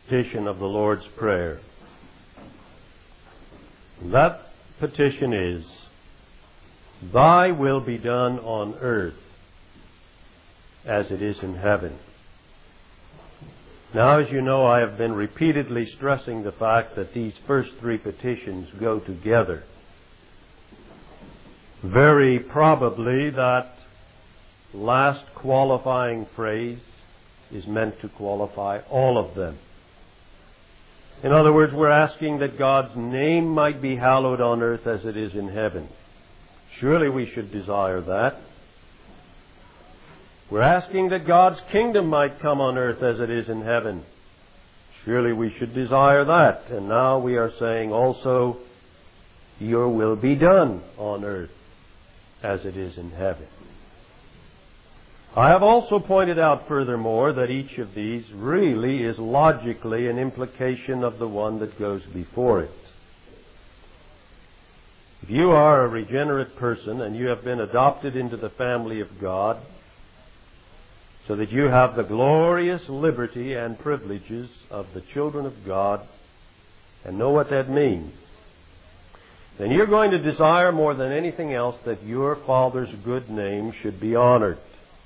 petition of the Lord's Prayer. That petition is, Thy will be done on earth as it is in heaven. Now, as you know, I have been repeatedly stressing the fact that these first three petitions go together. Very probably that last qualifying phrase is meant to qualify all of them. In other words, we're asking that God's name might be hallowed on earth as it is in heaven. Surely we should desire that. We're asking that God's kingdom might come on earth as it is in heaven. Surely we should desire that. And now we are saying also, Your will be done on earth as it is in heaven. I have also pointed out furthermore that each of these really is logically an implication of the one that goes before it. If you are a regenerate person and you have been adopted into the family of God, so that you have the glorious liberty and privileges of the children of God, and know what that means, then you're going to desire more than anything else that your Father's good name should be honored.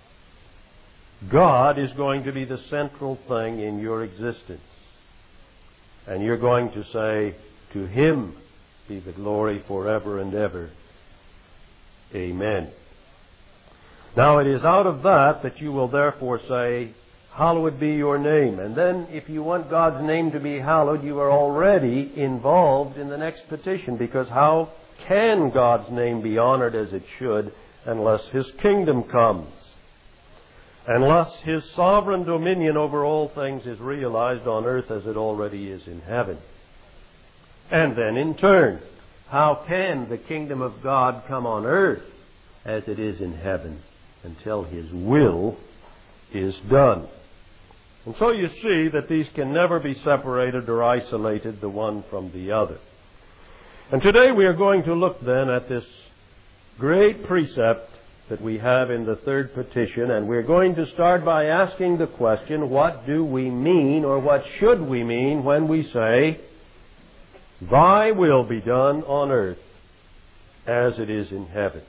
God is going to be the central thing in your existence. And you're going to say, To Him be the glory forever and ever. Amen. Now it is out of that you will therefore say, Hallowed be your name. And then if you want God's name to be hallowed, you are already involved in the next petition, because how can God's name be honored as it should unless His kingdom comes? Unless His sovereign dominion over all things is realized on earth as it already is in heaven. And then in turn, how can the kingdom of God come on earth as it is in heaven until His will is done? And so you see that these can never be separated or isolated the one from the other. And today we are going to look then at this great precept that we have in the third petition, and we're going to start by asking the question, what do we mean, or what should we mean when we say, Thy will be done on earth as it is in heaven?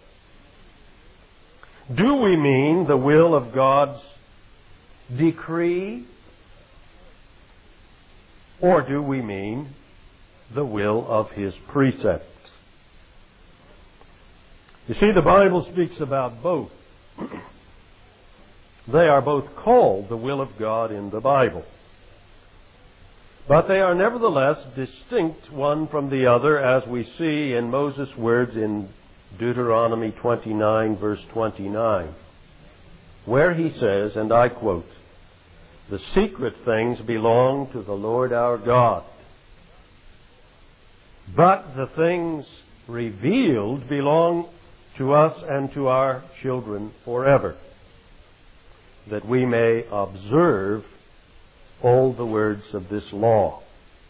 Do we mean the will of God's decree, or do we mean the will of His precepts? You see, the Bible speaks about both. They are both called the will of God in the Bible. But they are nevertheless distinct one from the other, as we see in Moses' words in Deuteronomy 29, verse 29, where he says, and I quote, The secret things belong to the Lord our God, but the things revealed belong to us and to our children forever, that we may observe all the words of this law.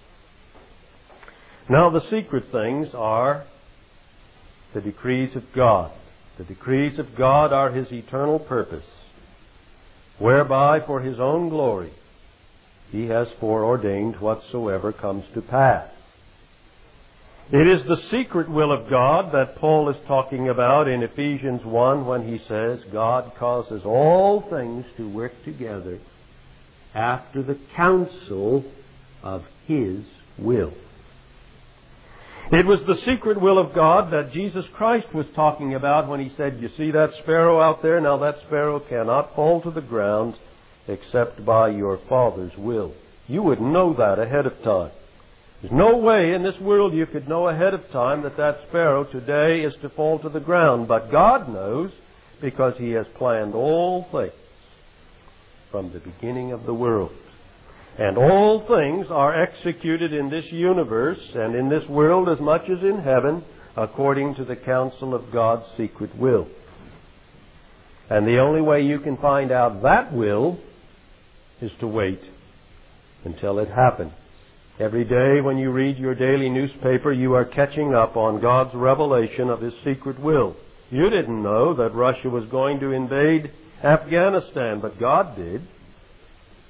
Now the secret things are the decrees of God. The decrees of God are His eternal purpose, whereby for His own glory He has foreordained whatsoever comes to pass. It is the secret will of God that Paul is talking about in Ephesians 1 when he says, God causes all things to work together after the counsel of His will. It was the secret will of God that Jesus Christ was talking about when He said, You see that sparrow out there? Now that sparrow cannot fall to the ground except by your Father's will. You would know that ahead of time. There's no way in this world you could know ahead of time that that sparrow today is to fall to the ground. But God knows, because He has planned all things from the beginning of the world. And all things are executed in this universe and in this world as much as in heaven according to the counsel of God's secret will. And the only way you can find out that will is to wait until it happens. Every day when you read your daily newspaper, you are catching up on God's revelation of His secret will. You didn't know that Russia was going to invade Afghanistan, but God did.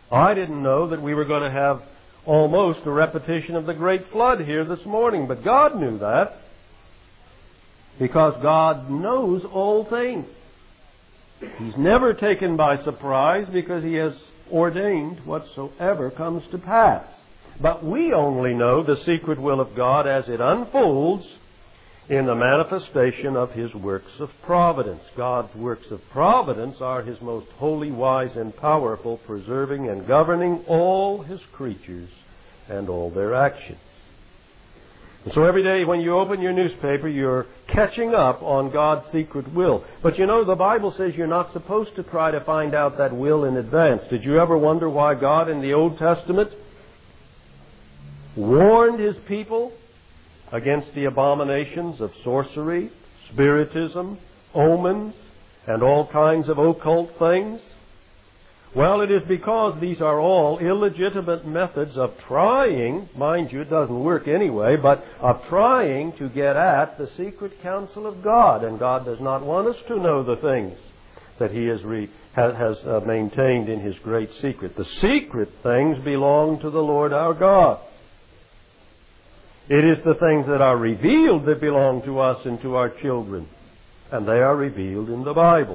I didn't know that we were going to have almost a repetition of the great flood here this morning, but God knew that, because God knows all things. He's never taken by surprise, because He has ordained whatsoever comes to pass. But we only know the secret will of God as it unfolds in the manifestation of His works of providence. God's works of providence are His most holy, wise, and powerful, preserving and governing all His creatures and all their actions. And so every day when you open your newspaper, you're catching up on God's secret will. But you know, the Bible says you're not supposed to try to find out that will in advance. Did you ever wonder why God in the Old Testament warned His people against the abominations of sorcery, spiritism, omens, and all kinds of occult things? Well, it is because these are all illegitimate methods of trying, mind you, it doesn't work anyway, but of trying to get at the secret counsel of God. And God does not want us to know the things that He has maintained in His great secret. The secret things belong to the Lord our God. It is the things that are revealed that belong to us and to our children. And they are revealed in the Bible.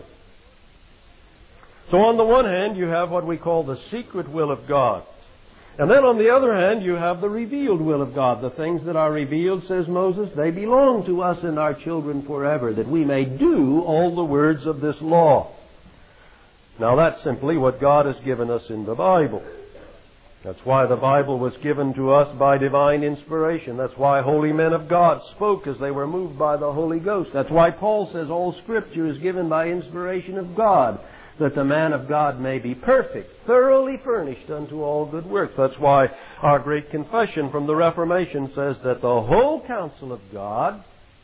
So on the one hand, you have what we call the secret will of God. And then on the other hand, you have the revealed will of God. The things that are revealed, says Moses, they belong to us and our children forever, that we may do all the words of this law. Now that's simply what God has given us in the Bible. That's why the Bible was given to us by divine inspiration. That's why holy men of God spoke as they were moved by the Holy Ghost. That's why Paul says all Scripture is given by inspiration of God, that the man of God may be perfect, thoroughly furnished unto all good works. That's why our great confession from the Reformation says that the whole counsel of God,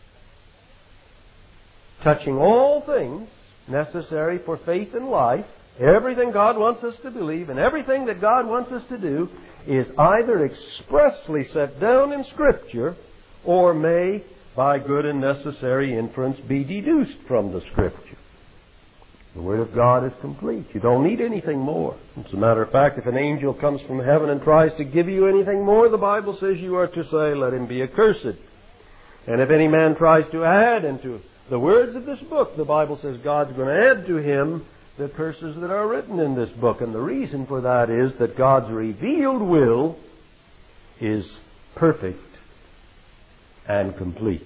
touching all things necessary for faith and life, everything God wants us to believe and everything that God wants us to do, is either expressly set down in Scripture or may, by good and necessary inference, be deduced from the Scripture. The Word of God is complete. You don't need anything more. As a matter of fact, if an angel comes from heaven and tries to give you anything more, the Bible says you are to say, let him be accursed. And if any man tries to add into the words of this book, the Bible says God's going to add to him the curses that are written in this book. And the reason for that is that God's revealed will is perfect and complete.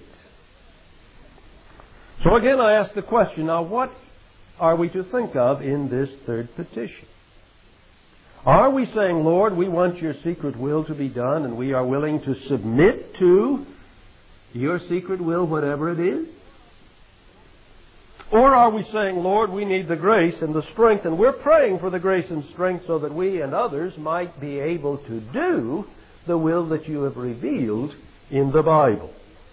So again, I ask the question, now what are we to think of in this third petition? Are we saying, Lord, we want your secret will to be done and we are willing to submit to your secret will, whatever it is? Or are we saying, Lord, we need the grace and the strength, and we're praying for the grace and strength so that we and others might be able to do the will that you have revealed in the Bible?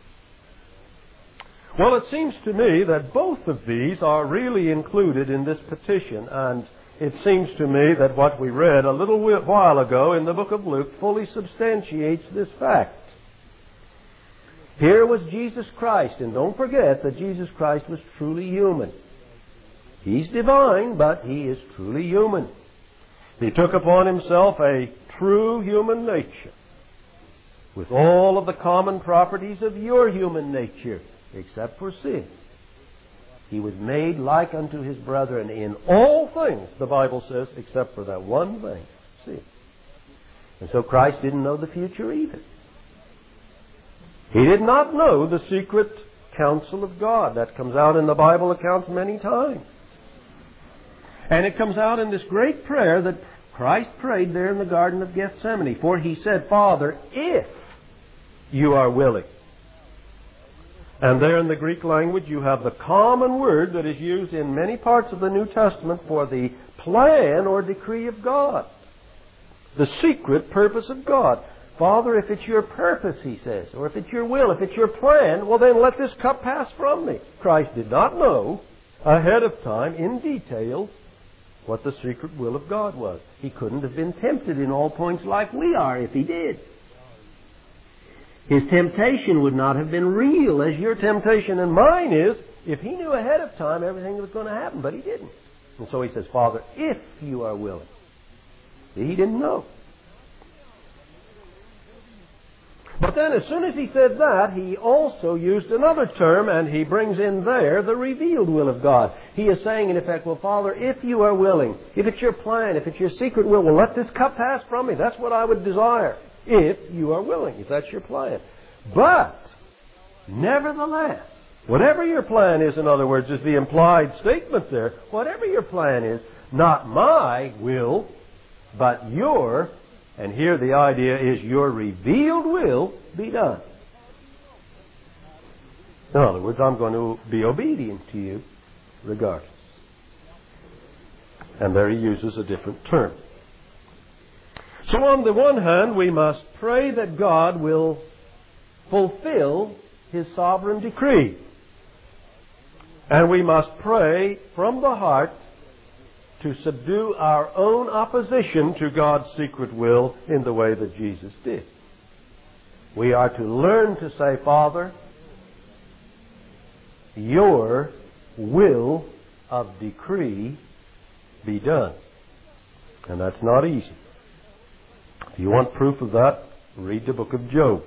Well, it seems to me that both of these are really included in this petition, and it seems to me that what we read a little while ago in the book of Luke fully substantiates this fact. Here was Jesus Christ, and don't forget that Jesus Christ was truly human. He's divine, but He is truly human. He took upon Himself a true human nature, with all of the common properties of your human nature, except for sin. He was made like unto His brethren in all things, the Bible says, except for that one thing, sin. And so Christ didn't know the future either. He did not know the secret counsel of God. That comes out in the Bible accounts many times. And it comes out in this great prayer that Christ prayed there in the Garden of Gethsemane. For He said, Father, if you are willing. And there in the Greek language you have the common word that is used in many parts of the New Testament for the plan or decree of God. The secret purpose of God. Father, if it's your purpose, He says, or if it's your will, if it's your plan, well then let this cup pass from me. Christ did not know ahead of time, in detail, what the secret will of God was. He couldn't have been tempted in all points like we are if He did. His temptation would not have been real as your temptation and mine is if He knew ahead of time everything that was going to happen, but He didn't. And so He says, Father, if you are willing. He didn't know. But then as soon as he said that, he also used another term, and he brings in there the revealed will of God. He is saying, in effect, well, Father, if you are willing, if it's your plan, if it's your secret will, well, let this cup pass from me. That's what I would desire, if you are willing, if that's your plan. But, nevertheless, whatever your plan is, in other words, is the implied statement there, whatever your plan is, not my will, but your, and here the idea is your revealed will be done. In other words, I'm going to be obedient to you regardless. And there he uses a different term. So on the one hand, we must pray that God will fulfill His sovereign decree. And we must pray from the heart to subdue our own opposition to God's secret will in the way that Jesus did. We are to learn to say, Father, your will of decree be done. And that's not easy. If you want proof of that, read the book of Job.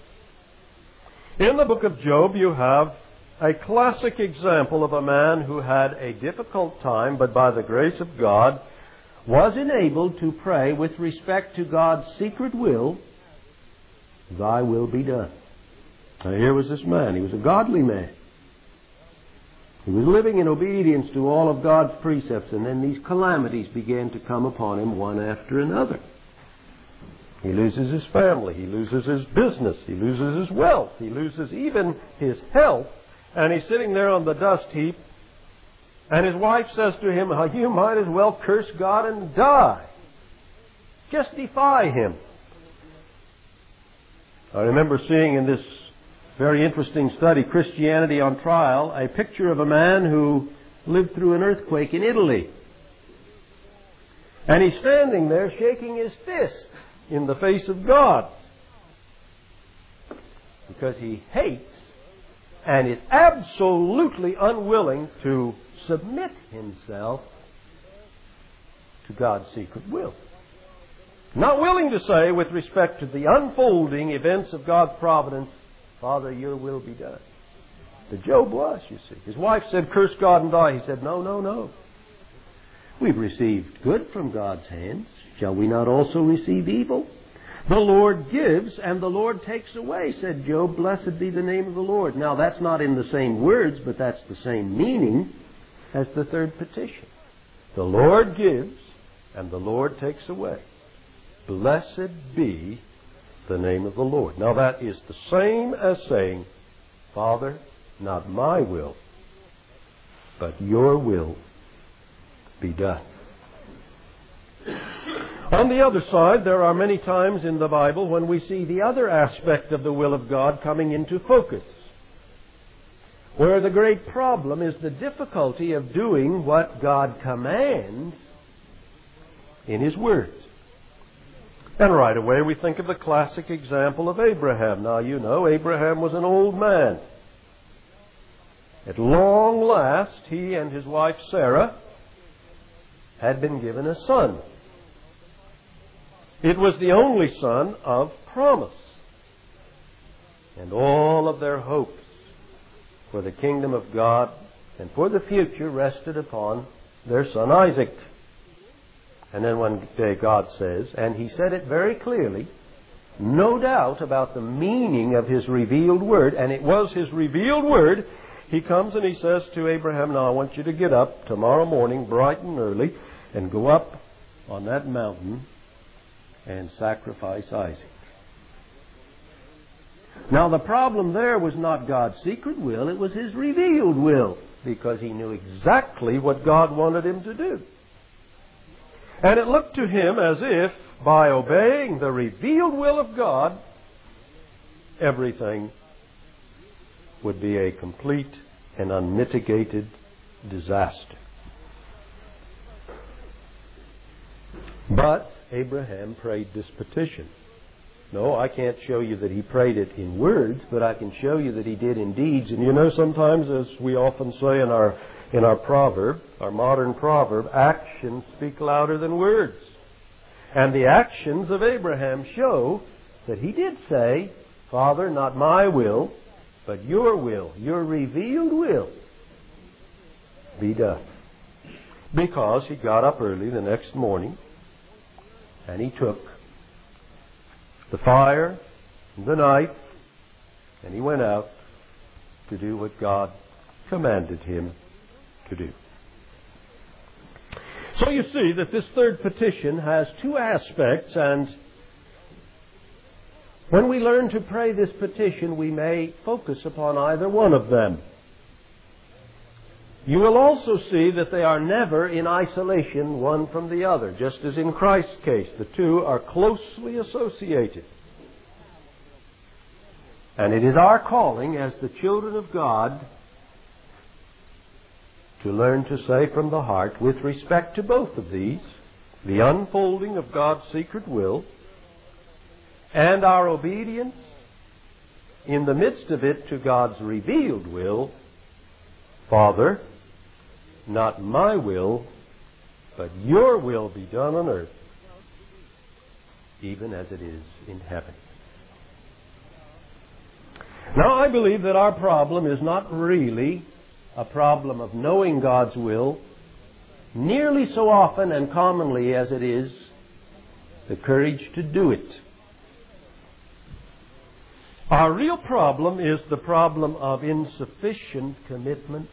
In the book of Job, you have a classic example of a man who had a difficult time, but by the grace of God, was enabled to pray with respect to God's secret will, thy will be done. Now here was this man. He was a godly man. He was living in obedience to all of God's precepts, and then these calamities began to come upon him one after another. He loses his family. He loses his business. He loses his wealth. He loses even his health. And he's sitting there on the dust heap, and his wife says to him, you might as well curse God and die. Just defy Him. I remember seeing in this very interesting study, Christianity on Trial, a picture of a man who lived through an earthquake in Italy. And he's standing there shaking his fist in the face of God, because he hates and is absolutely unwilling to submit himself to God's secret will. Not willing to say, with respect to the unfolding events of God's providence, Father, your will be done. But Job was, you see. His wife said, curse God and die. He said, no, no, no. We've received good from God's hands. Shall we not also receive evil? The Lord gives and the Lord takes away, said Job. Blessed be the name of the Lord. Now, that's not in the same words, but that's the same meaning as the third petition. The Lord gives and the Lord takes away. Blessed be the name of the Lord. Now, that is the same as saying, Father, not my will, but your will be done. On the other side, there are many times in the Bible when we see the other aspect of the will of God coming into focus, where the great problem is the difficulty of doing what God commands in His Word. And right away we think of the classic example of Abraham. Now, you know, Abraham was an old man. At long last, he and his wife Sarah had been given a son. It was the only son of promise. And all of their hopes for the kingdom of God and for the future rested upon their son Isaac. And then one day God says, and He said it very clearly, no doubt about the meaning of His revealed word, and it was His revealed word. He comes and He says to Abraham, now I want you to get up tomorrow morning, bright and early, and go up on that mountain and sacrifice Isaac. Now, the problem there was not God's secret will, it was His revealed will, because He knew exactly what God wanted him to do. And it looked to him as if, by obeying the revealed will of God, everything would be a complete and unmitigated disaster. But Abraham prayed this petition. No, I can't show you that he prayed it in words, but I can show you that he did in deeds. And you know, sometimes, as we often say in our proverb, our modern proverb, actions speak louder than words. And the actions of Abraham show that he did say, Father, not my will, but your will, your revealed will, be done. Because he got up early the next morning and he took the fire and the knife and he went out to do what God commanded him to do. So you see that this third petition has two aspects, and when we learn to pray this petition, we may focus upon either one of them. You will also see that they are never in isolation one from the other, just as in Christ's case. The two are closely associated. And it is our calling as the children of God to learn to say from the heart, with respect to both of these, the unfolding of God's secret will and our obedience in the midst of it to God's revealed will, Father, not my will, but your will be done on earth, even as it is in heaven. Now, I believe that our problem is not really a problem of knowing God's will nearly so often and commonly as it is the courage to do it. Our real problem is the problem of insufficient commitment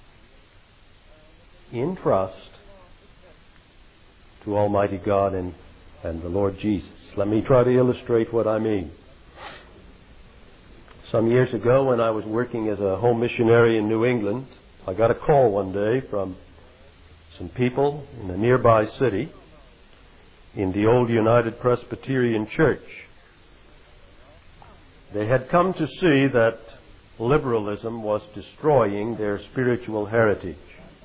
in trust to Almighty God and the Lord Jesus. Let me try to illustrate what I mean. Some years ago, when I was working as a home missionary in New England, I got a call one day from some people in a nearby city in the old United Presbyterian Church. They had come to see that liberalism was destroying their spiritual heritage.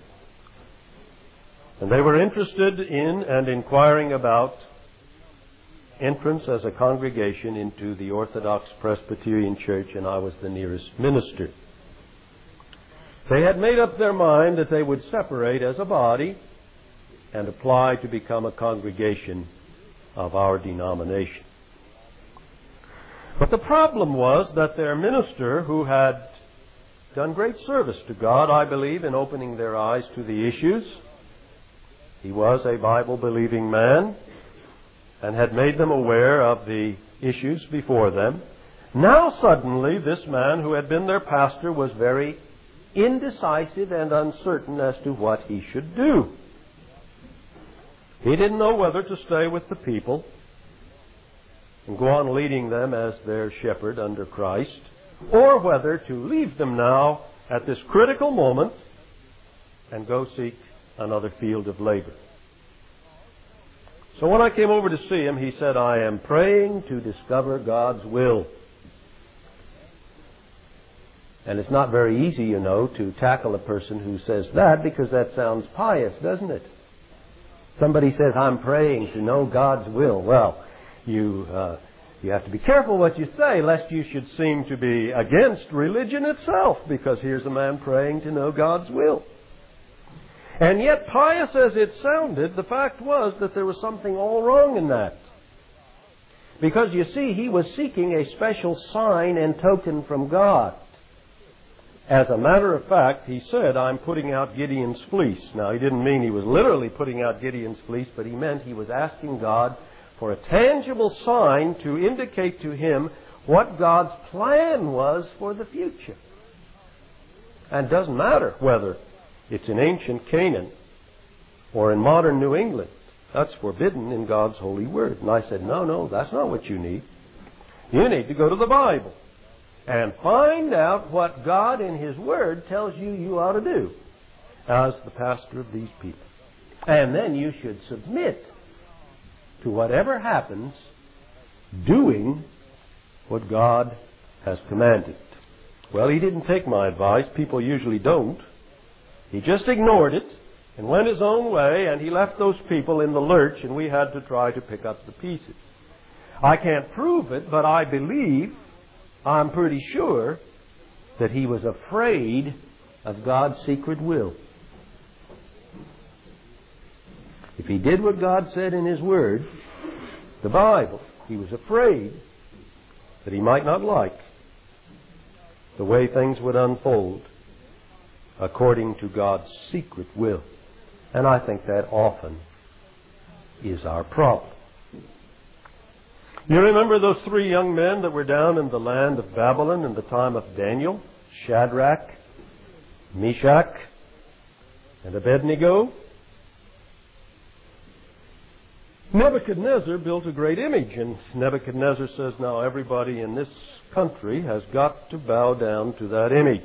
And they were interested in and inquiring about entrance as a congregation into the Orthodox Presbyterian Church, and I was the nearest minister. They had made up their mind that they would separate as a body and apply to become a congregation of our denomination. But the problem was that their minister, who had done great service to God, I believe, in opening their eyes to the issues, he was a Bible-believing man and had made them aware of the issues before them. Now suddenly this man who had been their pastor was very indecisive and uncertain as to what he should do. He didn't know whether to stay with the people and go on leading them as their shepherd under Christ, or whether to leave them now at this critical moment and go seek another field of labor. So when I came over to see him, he said, I am praying to discover God's will. And it's not very easy, you know, to tackle a person who says that, because that sounds pious, doesn't it? Somebody says, I'm praying to know God's will. Well, you have to be careful what you say, lest you should seem to be against religion itself, because here's a man praying to know God's will. And yet, pious as it sounded, the fact was that there was something all wrong in that. Because, you see, he was seeking a special sign and token from God. As a matter of fact, he said, I'm putting out Gideon's fleece. Now, he didn't mean he was literally putting out Gideon's fleece, but he meant he was asking God for a tangible sign to indicate to him what God's plan was for the future. And it doesn't matter whether it's in ancient Canaan or in modern New England. That's forbidden in God's holy word. And I said, no, that's not what you need. You need to go to the Bible and find out what God in His Word tells you ought to do as the pastor of these people. And then you should submit to whatever happens, doing what God has commanded. Well, he didn't take my advice. People usually don't. He just ignored it and went his own way, and he left those people in the lurch, and we had to try to pick up the pieces. I can't prove it, but I believe, I'm pretty sure, that he was afraid of God's secret will. If he did what God said in His Word, the Bible. He was afraid that he might not like the way things would unfold according to God's secret will. And I think that often is our problem. You remember those three young men that were down in the land of Babylon in the time of Daniel? Shadrach, Meshach, and Abednego. Nebuchadnezzar built a great image, and Nebuchadnezzar says, now everybody in this country has got to bow down to that image.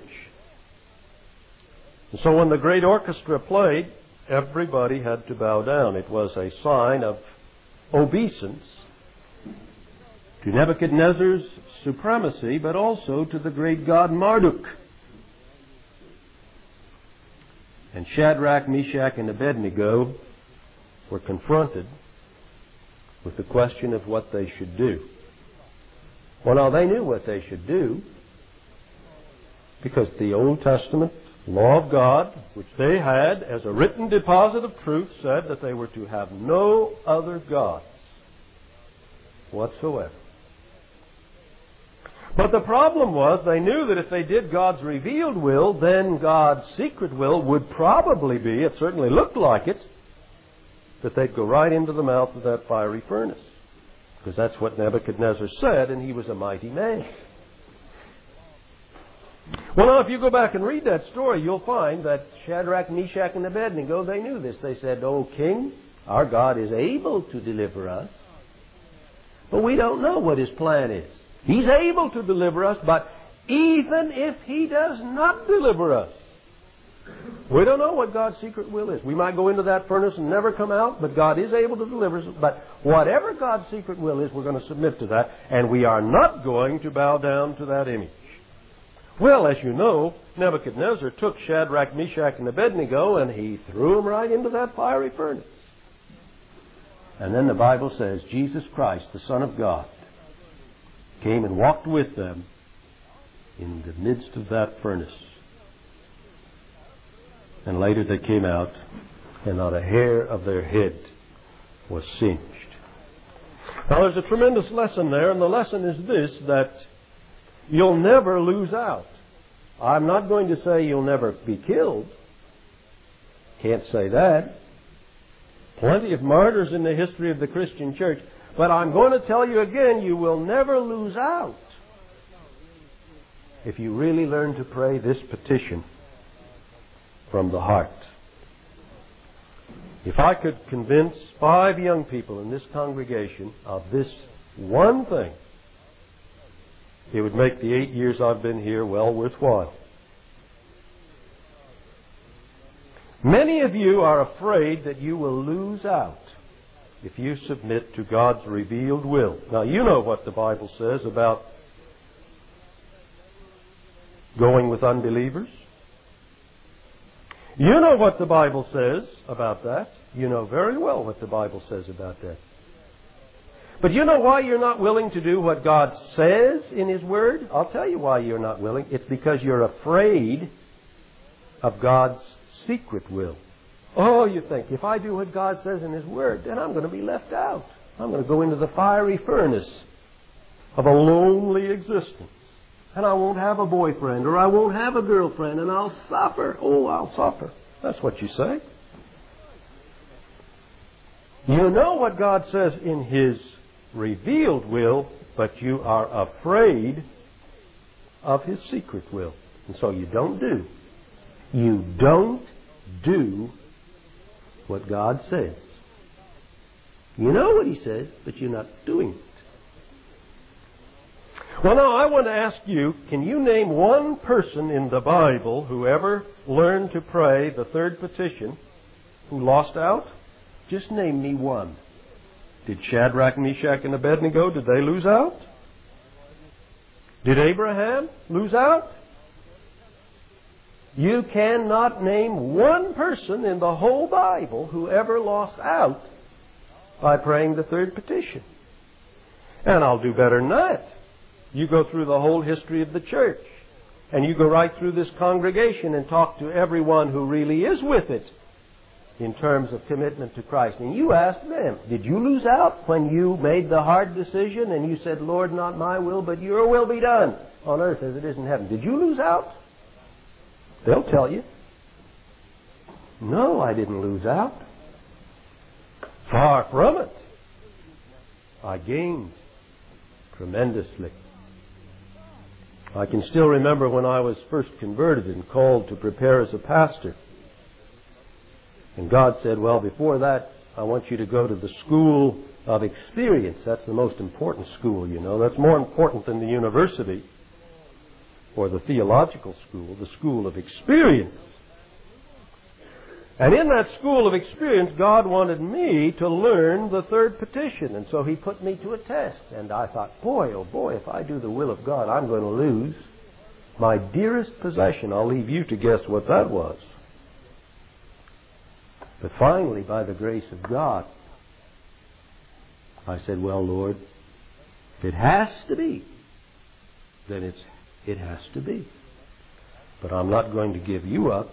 And so when the great orchestra played, everybody had to bow down. It was a sign of obeisance to Nebuchadnezzar's supremacy, but also to the great god Marduk. And Shadrach, Meshach, and Abednego were confronted with the question of what they should do. Well, now they knew what they should do because the Old Testament law of God, which they had as a written deposit of truth, said that they were to have no other gods whatsoever. But the problem was they knew that if they did God's revealed will, then God's secret will would probably be, it certainly looked like it, that they'd go right into the mouth of that fiery furnace. Because that's what Nebuchadnezzar said, and he was a mighty man. Well, now, if you go back and read that story, you'll find that Shadrach, Meshach, and Abednego, they knew this. They said, "O king, our God is able to deliver us, but we don't know what his plan is. He's able to deliver us, but even if he does not deliver us, we don't know what God's secret will is. We might go into that furnace and never come out, but God is able to deliver us. But whatever God's secret will is, we're going to submit to that, and we are not going to bow down to that image." Well, as you know, Nebuchadnezzar took Shadrach, Meshach, and Abednego, and he threw them right into that fiery furnace. And then the Bible says Jesus Christ, the Son of God, came and walked with them in the midst of that furnace. And later they came out, and not a hair of their head was singed. Now there's a tremendous lesson there, and the lesson is this, that you'll never lose out. I'm not going to say you'll never be killed. Can't say that. Plenty of martyrs in the history of the Christian church. But I'm going to tell you again, you will never lose out if you really learn to pray this petition from the heart. If I could convince 5 young people in this congregation of this one thing, it would make the 8 years I've been here well worthwhile. Many of you are afraid that you will lose out if you submit to God's revealed will. Now, you know what the Bible says about going with unbelievers. You know what the Bible says about that. You know very well what the Bible says about that. But you know why you're not willing to do what God says in His Word? I'll tell you why you're not willing. It's because you're afraid of God's secret will. Oh, you think, if I do what God says in His Word, then I'm going to be left out. I'm going to go into the fiery furnace of a lonely existence. And I won't have a boyfriend, or I won't have a girlfriend, and I'll suffer. Oh, I'll suffer. That's what you say. You know what God says in His revealed will, but you are afraid of His secret will. And so you don't do. You don't do what God says. You know what He says, but you're not doing it. Well, now, I want to ask you, can you name one person in the Bible who ever learned to pray the third petition who lost out? Just name me one. Did Shadrach, Meshach, and Abednego, did they lose out? Did Abraham lose out? You cannot name one person in the whole Bible who ever lost out by praying the third petition. And I'll do better than that. You go through the whole history of the church, and you go right through this congregation and talk to everyone who really is with it. in terms of commitment to Christ. And you asked them, did you lose out when you made the hard decision and you said, Lord, not my will, but your will be done on earth as it is in heaven? Did you lose out? They'll tell you. No, I didn't lose out. Far from it. I gained tremendously. I can still remember when I was first converted and called to prepare as a pastor. And God said, well, before that, I want you to go to the school of experience. That's the most important school, you know. That's more important than the university or the theological school, the school of experience. And in that school of experience, God wanted me to learn the third petition. And so He put me to a test. And I thought, boy, oh boy, if I do the will of God, I'm going to lose my dearest possession. I'll leave you to guess what that was. But finally, by the grace of God, I said, well, Lord, if it has to be, then it has to be. But I'm not going to give you up.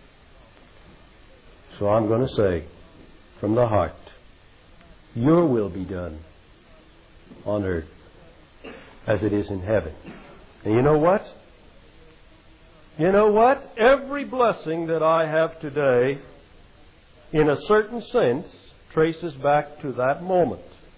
So I'm going to say, from the heart, your will be done on earth as it is in heaven. And you know what? You know what? Every blessing that I have today, in a certain sense, traces back to that moment.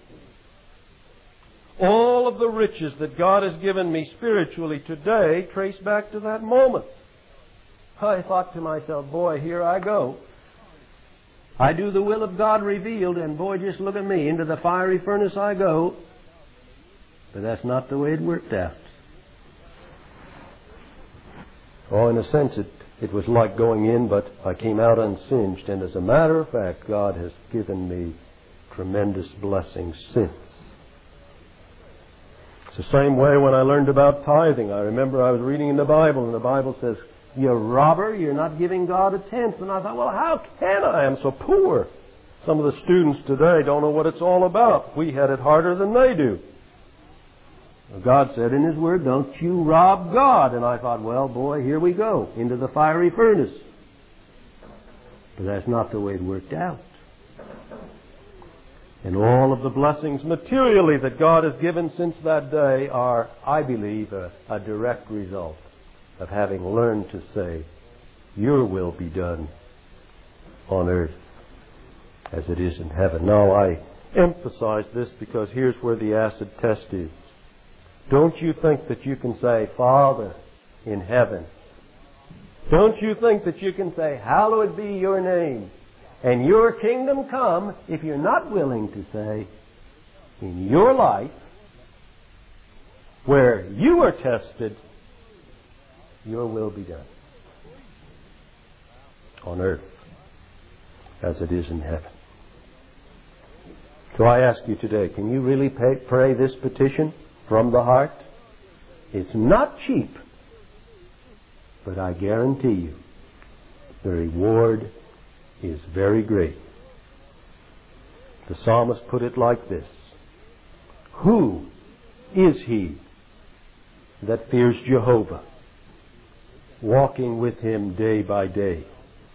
All of the riches that God has given me spiritually today trace back to that moment. I thought to myself, boy, here I go. I do the will of God revealed, and boy, just look at me. Into the fiery furnace I go. But that's not the way it worked out. Oh, in a sense, it was like going in, but I came out unsinged. And as a matter of fact, God has given me tremendous blessings since. It's the same way when I learned about tithing. I remember I was reading in the Bible, and the Bible says, you robber, you're not giving God a tenth. And I thought, well, how can I? I'm so poor. Some of the students today don't know what it's all about. We had it harder than they do. God said in His Word, don't you rob God. And I thought, well, boy, here we go, into the fiery furnace. But that's not the way it worked out. And all of the blessings materially that God has given since that day are, I believe, a direct result of having learned to say, your will be done on earth as it is in heaven. Now, I emphasize this because here's where the acid test is. Don't you think that you can say, Father in heaven? Don't you think that you can say, hallowed be your name, and your kingdom come, if you're not willing to say, in your life, where you are tested, your will be done on earth as it is in heaven. So I ask you today, can you really pray this petition from the heart? It's not cheap, but I guarantee you the reward is very great. The psalmist put it like this: who is he that fears Jehovah, walking with Him day by day?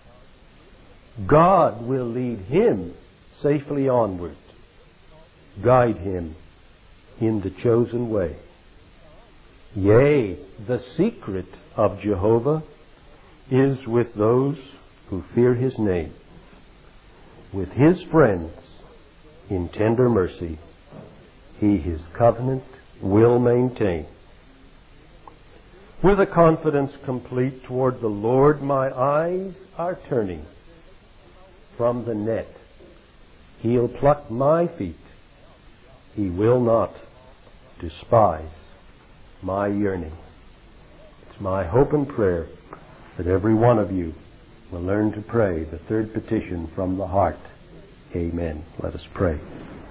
God will lead him safely onward, guide him in the chosen way. Yea, the secret of Jehovah is with those who fear His name. With His friends in tender mercy, He His covenant will maintain. With a confidence complete toward the Lord, my eyes are turning from the net. He'll pluck my feet. He will not despise my yearning. It's my hope and prayer that every one of you will learn to pray the third petition from the heart. Amen. Let us pray.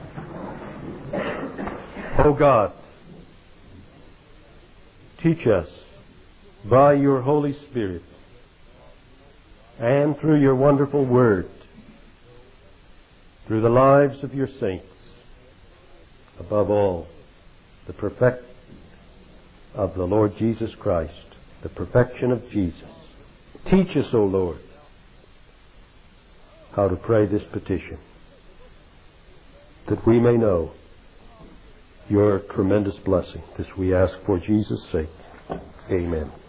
O God, teach us by your Holy Spirit and through your wonderful Word, through the lives of your saints, above all, the perfect of the Lord Jesus Christ, the perfection of Jesus. Teach us, O Lord, how to pray this petition, that we may know your tremendous blessing. This we ask for Jesus' sake. Amen.